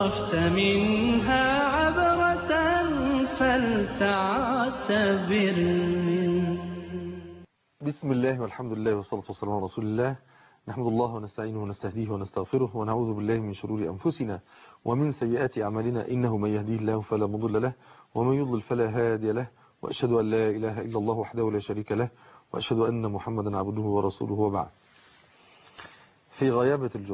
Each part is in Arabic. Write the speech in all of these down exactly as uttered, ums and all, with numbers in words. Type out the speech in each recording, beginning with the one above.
عرفت منها عبرة فلتعتبر. بسم الله والحمد لله والصلاة والسلام على رسول الله. نحمد الله ونستعينه ونستهديه ونستغفره ونعوذ بالله من شرور أنفسنا ومن سيئات أعمالنا، إنه من يهديه الله فلا مضل له ومن يضلل فلا هادي له، وأشهد أن لا إله إلا الله وحده لا شريك له، وأشهد أن محمدا عبده ورسوله. وبعد، في غيابة الجب،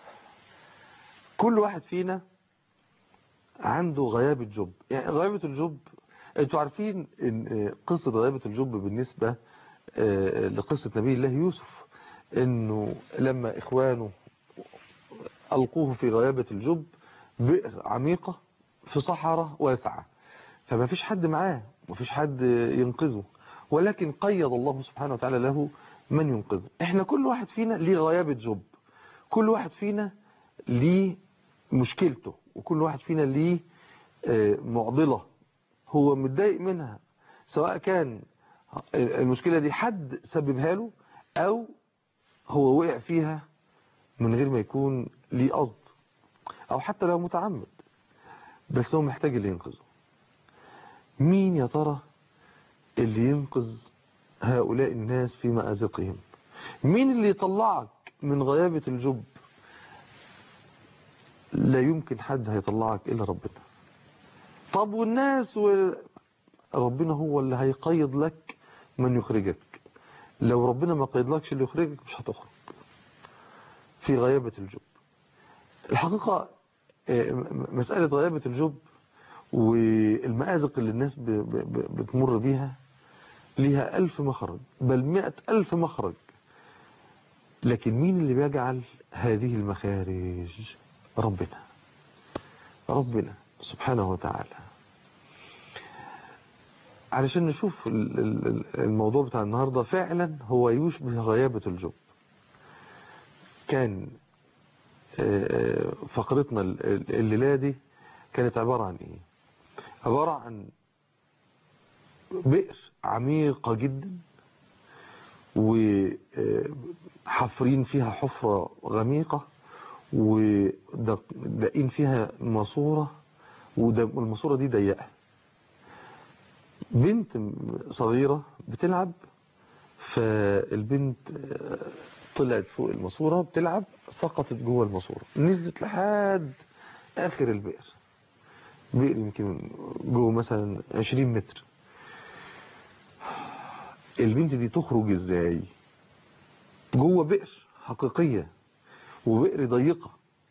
كل واحد فينا عنده غيابة جب. يعني غيابة الجب، انتوا عارفين ان قصة غيابة الجب بالنسبة لقصة نبي الله يوسف، انه لما اخوانه القوه في غيابة الجب، بئر عميقة في صحراء واسعة، فما فيش حد معاه، ما فيش حد ينقذه، ولكن قيض الله سبحانه وتعالى له من ينقذه. احنا كل واحد فينا ليه غيابة جب، كل واحد فينا ليه مشكلته، وكل واحد فينا ليه معضلة هو متضايق منها، سواء كان المشكلة دي حد سببها له او هو وقع فيها من غير ما يكون ليه قصد، او حتى لو متعمد، بس هو محتاج اللي ينقذه. مين يا ترى اللي ينقذ هؤلاء الناس في مأزقهم؟ مين اللي يطلعك من غيابة الجب؟ لا يمكن حد هيطلعك إلا ربنا. طب والناس و... ربنا هو اللي هيقيض لك من يخرجك. لو ربنا ما قيضلكش اللي يخرجك مش هتخرج في غيابة الجب. الحقيقة مسألة غيابة الجب والمآزق اللي الناس ب... ب... بتمر بيها ليها ألف مخرج، بل مئة ألف مخرج، لكن مين اللي بيجعل هذه المخارج؟ ربنا ربنا سبحانه وتعالى. علشان نشوف الموضوع بتاع النهاردة، فعلا هو يشبه غيابة الجب. كان فقرتنا الليلة دي كانت عبارة عن ايه؟ عبارة عن بئر عميقة جدا، وحفرين فيها حفرة غميقة، ودقين فيها ماسورة، والماسورة دي ضيقة. بنت صغيرة بتلعب، فالبنت طلعت فوق الماسورة بتلعب، سقطت جوه الماسورة، نزلت لحد آخر البئر. بئر يمكن جوه مثلا عشرين متر. البنت دي تخرج ازاي جوه بئر حقيقية وبئر ضيقة؟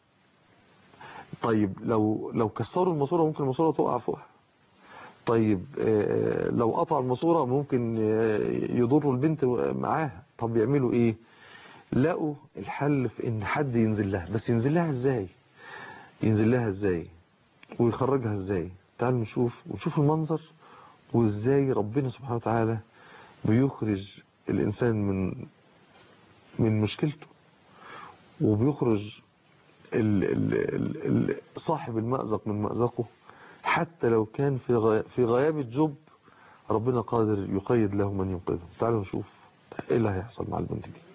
طيب لو لو كسروا الماسورة ممكن الماسورة تقع فوقها. طيب لو قطع الماسورة ممكن يضروا البنت معاها. طب يعملوا ايه؟ لقوا الحل في ان حد ينزل لها، بس ينزل لها ازاي؟ ينزل لها ازاي ويخرجها ازاي؟ تعالوا نشوف ونشوف المنظر، وازاي ربنا سبحانه وتعالى بيخرج الانسان من من مشكلته، وبيخرج ال ال ال صاحب المأزق من مأزقه، حتى لو كان في في غيابة جب. ربنا قادر يقيد له من ينقذه. تعالوا نشوف ايه اللي هيحصل مع البنت دي.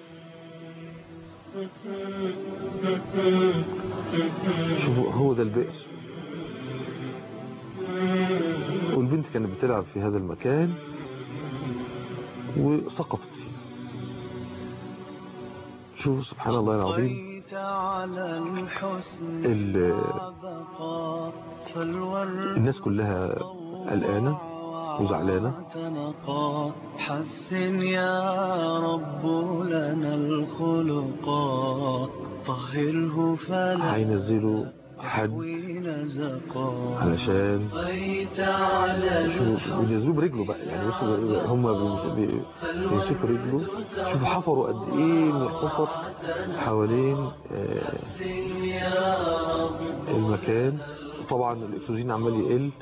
شوفوا، هو ده البئر، والبنت كانت بتلعب في هذا المكان وسقطت فيه. شوفوا سبحان الله العظيم، الناس كلها قلقانة وزعلانة. حسن يا رب لنا الخلقات، طهره فلا هينزلوا حد علشان شوفوا بينزلوه برجله بقى. يعني بصوا هم بيمسكوا رجله. شوفوا حفروا قد ايه من الحفر حوالين المكان. طبعا الاكسجين عمال يقل.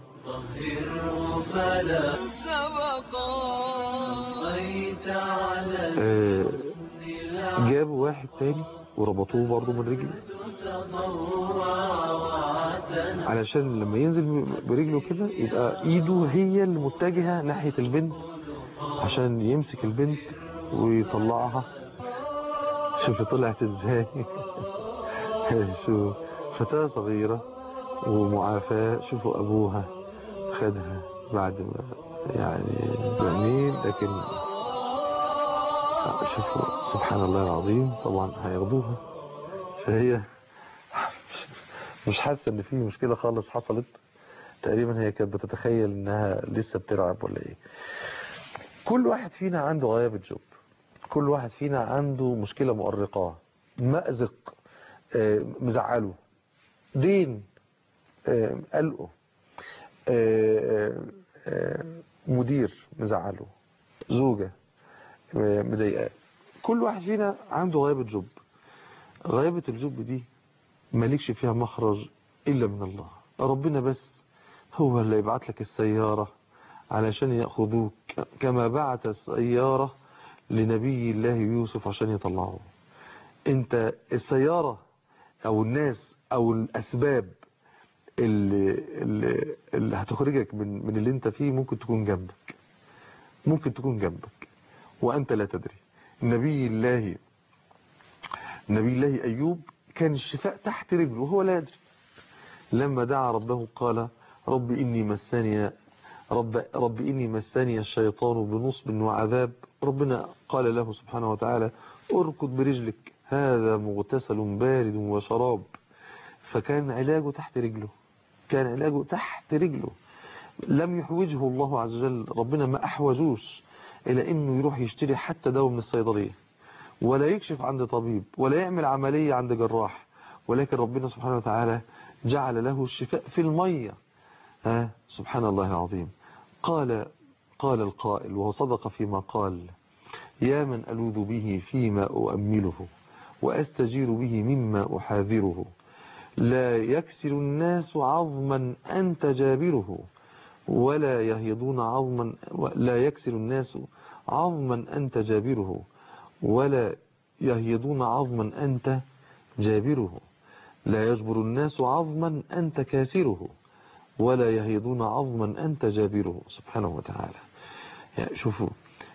آه جابوا واحد تاني وربطوه برضو من رجله، علشان لما ينزل برجله كده يبقى ايده هي اللي متجهة ناحية البنت، عشان يمسك البنت ويطلعها. شوف طلعت ازاي. شوف فتاة صغيرة ومعافاة، شوفوا أبوها خدها بعد ما يعني جميل، لكن شوفوا سبحان الله العظيم طبعا هياخدوها، فهي مش حاسة ان في مشكلة خالص حصلت. تقريبا هي كانت بتتخيل انها لسه بتلعب ولا ايه. كل واحد فينا عنده غيابة جب، كل واحد فينا عنده مشكلة مؤرقة، مأزق مزعله، دين قلقه، مدير مزعله، زوجة مضايقاه. كل واحد فينا عنده غيابة جب. غيابة الجب دي مالكش فيها مخرج إلا من الله. ربنا بس هو اللي يبعت لك السيارة علشان يأخذوك، كما بعت السيارة لنبي الله يوسف عشان يطلعوه. انت السيارة او الناس او الاسباب اللي, اللي, اللي هتخرجك من, من اللي انت فيه ممكن تكون جنبك، ممكن تكون جنبك وانت لا تدري. نبي الله نبي الله ايوب كان الشفاء تحت رجله وهو لا يدري. لما دعا ربه قال رب إني مسني رب, رب إني مسني الشيطان بنصب وعذاب. ربنا قال له سبحانه وتعالى اركض برجلك هذا مغتسل بارد وشراب. فكان علاجه تحت رجله، كان علاجه تحت رجله. لم يحوجه الله عز وجل، ربنا ما أحوجوش إلى إنه يروح يشتري حتى دواء من الصيدلية، ولا يكشف عند طبيب، ولا يعمل عملية عند جراح، ولكن ربنا سبحانه وتعالى جعل له الشفاء في المية. ها سبحان الله العظيم. قال قال القائل وهو صدق فيما قال يا من ألوذ به فيما أؤمله وأستجير به مما أحاذره. لا يكسر الناس عظما أنت جابره ولا يهيضون عظما لا يكسر الناس عظما أنت جابره ولا يهيضون عظما أنت جابره. لا يجبر الناس عظما أنت كاسره ولا يهيضون عظما أنت جابره. سبحانه وتعالى. يعني شوفوا،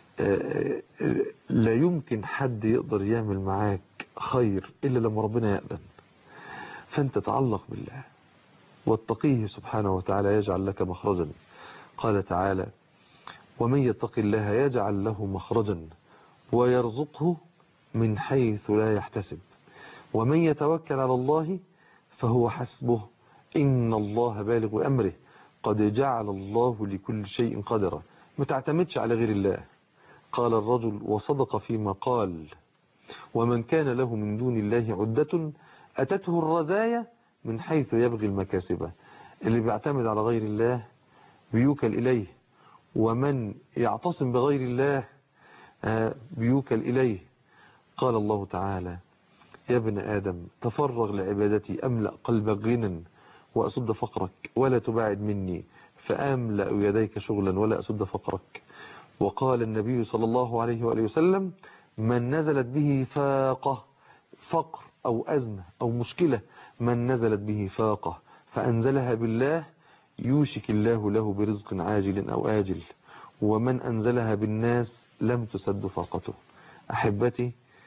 لا يمكن حد يقدر يعمل معاك خير إلا لما ربنا يأذن. فأنت تعلق بالله واتقيه سبحانه وتعالى يجعل لك مخرجا. قال تعالى ومن يتق الله يجعل له مخرجا ويرزقه من حيث لا يحتسب ومن يتوكل على الله فهو حسبه إن الله بالغ أمره قد جعل الله لكل شيء قدرا. ما تعتمدش على غير الله. قال الرجل وصدق فيما قال ومن كان له من دون الله عدة أتته الرزايا من حيث يبغي المكاسب. اللي بيعتمد على غير الله بيوكل إليه، ومن يعتصم بغير الله بيوكل إليه. قال الله تعالى يا ابن آدم تفرغ لعبادتي أملأ قلبك غنى وأسد فقرك ولا تباعد مني فأملأ يديك شغلا ولا أسد فقرك. وقال النبي صلى الله عليه وآله وسلم من نزلت به فاقة، فقر أو أزمة أو مشكلة، من نزلت به فاقة فأنزلها بالله يوشك الله له برزق عاجل أو آجل، ومن أنزلها بالناس لم تسد فاقته. أحبتي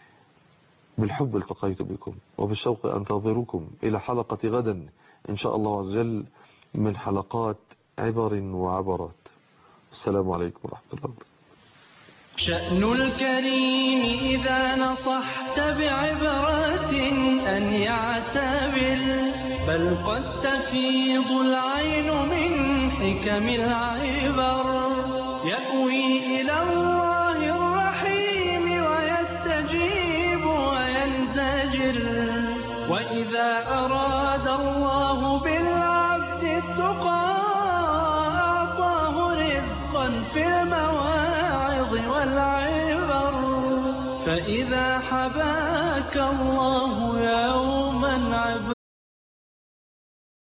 بالحب التقيت بكم وبالشوق أنتظركم إلى حلقة غدا إن شاء الله عز وجل من حلقات عبر وعبرات. السلام عليكم ورحمة الله وبركاته. شأن الكريم إذا نصحت بعبرة أن يعتبر، بل قد تفيض العين من حكم العبر. يأوي إلى الله الرحيم ويستجيب وينزجر، وإذا أراد الله بالعبد التقى أعطاه رزقا في المواعظ والعبر. فإذا حباك الله يوما عبر